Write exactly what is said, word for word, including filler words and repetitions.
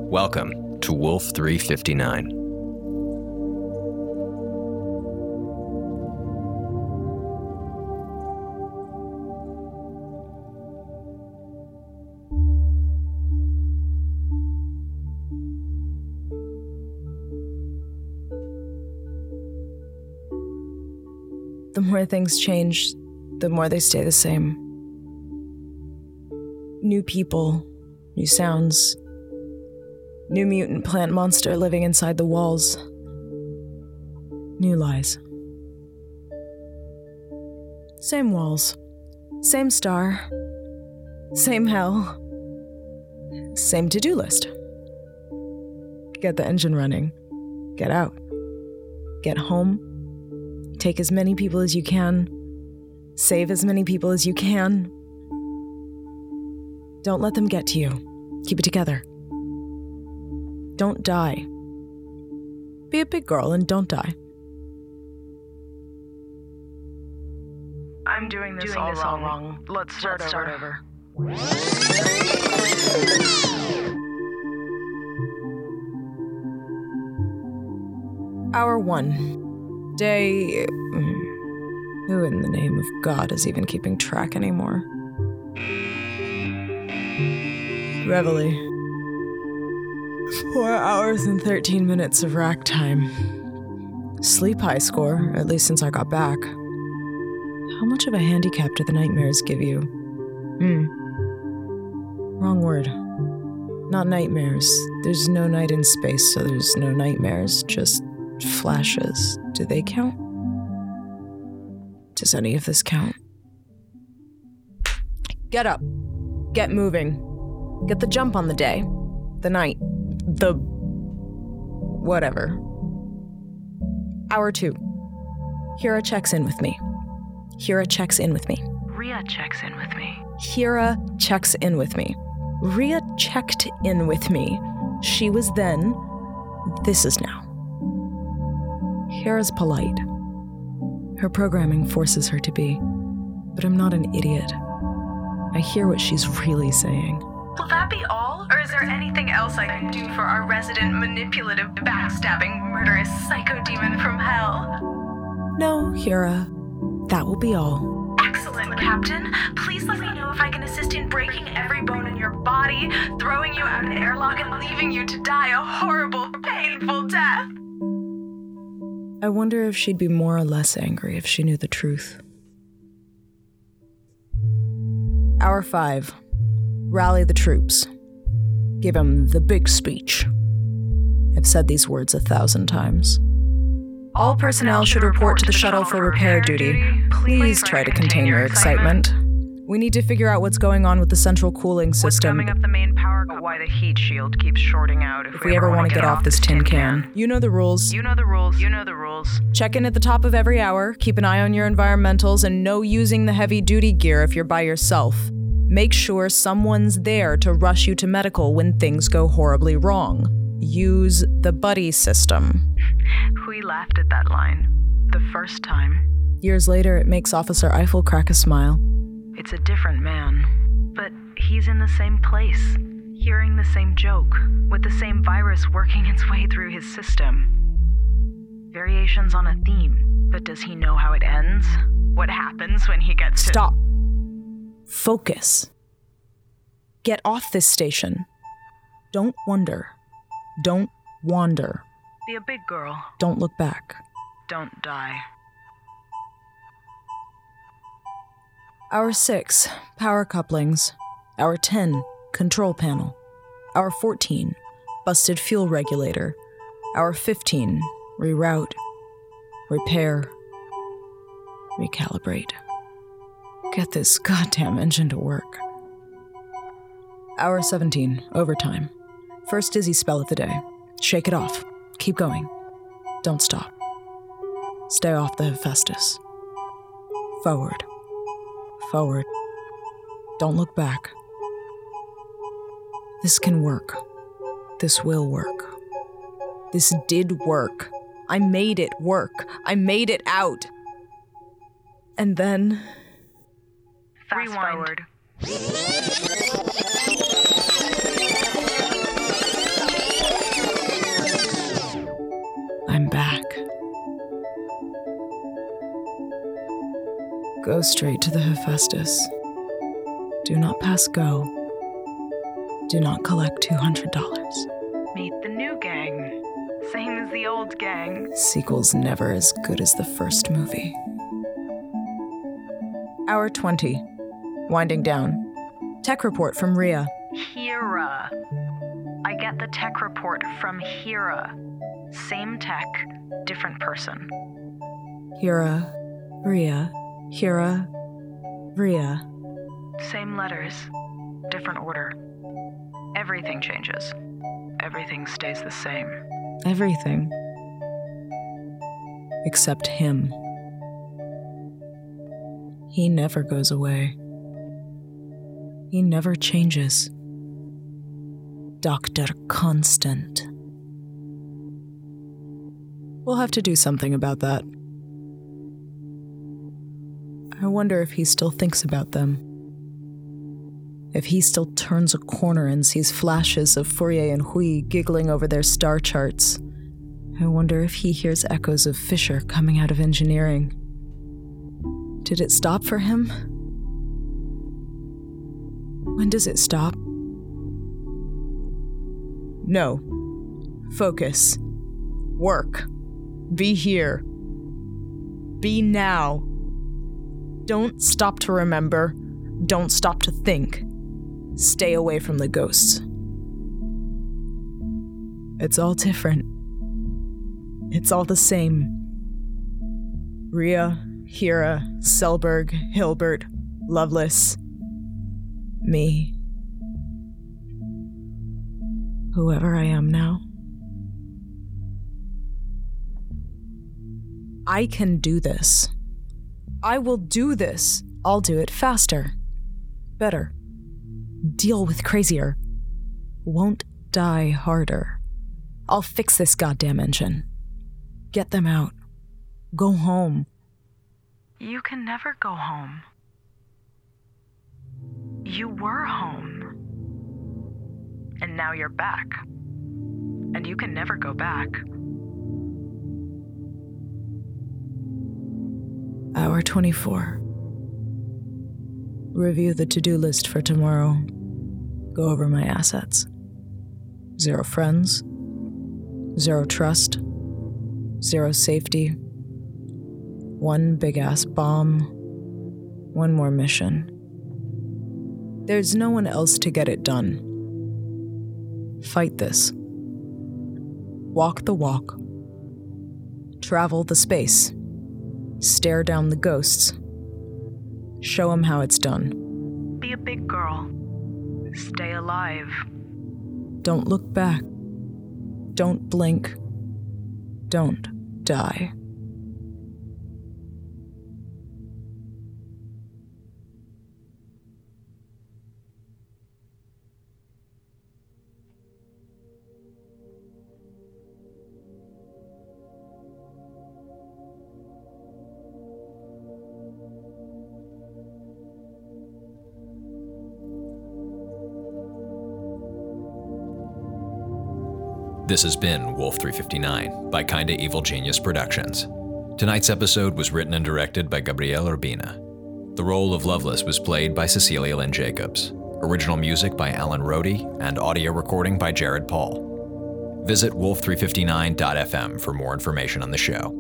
Welcome to Wolf three fifty-nine. The more things change, the more they stay the same. New people, new sounds, new mutant plant monster living inside the walls, new lies. Same walls, same star, same hell, same to-do list. Get the engine running, get out, get home, take as many people as you can, save as many people as you can. Don't let them get to you. Keep it together. Don't die. Be a big girl and don't die. I'm doing this, doing all, this wrong. all wrong. Let's start, Let's start over. over. Hour one. Day... Who in the name of God is even keeping track anymore? Reveille. Four hours and thirteen minutes of rack time. Sleep high score, at least since I got back. How much of a handicap do the nightmares give you? Hmm. Wrong word. Not nightmares. There's no night in space, so there's no nightmares, just flashes. Do they count? Does any of this count? Get up. Get moving. Get the jump on the day. The night. The... whatever. Hour two. Hira checks in with me. Hira checks in with me. Rhea checks in with me. Hira checks in with me. Rhea checked in with me. She was then. This is now. Hira's polite. Her programming forces her to be. But I'm not an idiot. I hear what she's really saying. Will that be all? Or is there anything else I can do for our resident manipulative, backstabbing, murderous psycho-demon from hell? No, Hira. That will be all. Excellent, Captain. Please let me know if I can assist in breaking every bone in your body, throwing you out an airlock, and leaving you to die a horrible, painful death. I wonder if she'd be more or less angry if she knew the truth. Hour five. Rally the troops. Give them the big speech. I've said these words a thousand times. All personnel should report to the shuttle for repair duty. Please try to contain your excitement. We need to figure out what's going on with the central cooling system. What's coming up the main power, why the heat shield keeps shorting out if, if we, we ever want to get, get off this tin can. can. You know the rules. You know the rules. You know the rules. Check in at the top of every hour, keep an eye on your environmentals, and no using the heavy-duty gear if you're by yourself. Make sure someone's there to rush you to medical when things go horribly wrong. Use the buddy system. We laughed at that line. The first time. Years later, it makes Officer Eiffel crack a smile. It's a different man, but he's in the same place, hearing the same joke, with the same virus working its way through his system. Variations on a theme, but does he know how it ends? What happens when he gets to... Stop. Focus. Get off this station. Don't wonder. Don't wander. Be a big girl. Don't look back. Don't die. Hour six, power couplings. Hour ten, control panel. Hour fourteen, busted fuel regulator. Hour fifteen, reroute, repair, recalibrate. Get this goddamn engine to work. Hour seventeen, overtime. First dizzy spell of the day. Shake it off. Keep going. Don't stop. Stay off the Hephaestus. Forward. Forward. Don't look back. This can work. This will work. This did work. I made it work. I made it out. And then... Fast forward. I'm back. Go straight to the Hephaestus. Do not pass go. Do not collect two hundred dollars. Meet the new gang. Same as the old gang. Sequel's never as good as the first movie. Hour twenty. Winding down. Tech report from Rhea. Hera. I get the tech report from Hera. Same tech, different person. Hera, Rhea, Hera, Rhea. Same letters, different order. Everything changes. Everything stays the same. Everything. Except him. He never goes away. He never changes. Doctor Constant. We'll have to do something about that. I wonder if he still thinks about them. If he still turns a corner and sees flashes of Fourier and Hui giggling over their star charts. I wonder if he hears echoes of Fisher coming out of engineering. Did it stop for him? When does it stop? No. Focus. Work. Be here. Be now. Don't stop to remember. Don't stop to think. Stay away from the ghosts. It's all different. It's all the same. Rhea, Hera, Selberg, Hilbert, Lovelace. Me. Whoever I am now. I can do this. I will do this. I'll do it faster. Better. Deal with crazier. Won't die harder. I'll fix this goddamn engine. Get them out. Go home. You can never go home. You were home. And now you're back. And you can never go back. Hour twenty-four. Review the to-do list for tomorrow. Go over my assets. Zero friends. Zero trust. Zero safety. One big-ass bomb. One more mission. There's no one else to get it done. Fight this. Walk the walk. Travel the space. Stare down the ghosts. Show them how it's done. Be a big girl. Stay alive. Don't look back. Don't blink. Don't die. This has been Wolf three fifty-nine by Kinda Evil Genius Productions. Tonight's episode was written and directed by Gabriel Urbina. The role of Lovelace was played by Cecilia Lynn Jacobs. Original music by Alan Rohde and audio recording by Jared Paul. Visit wolf three fifty-nine dot f m for more information on the show.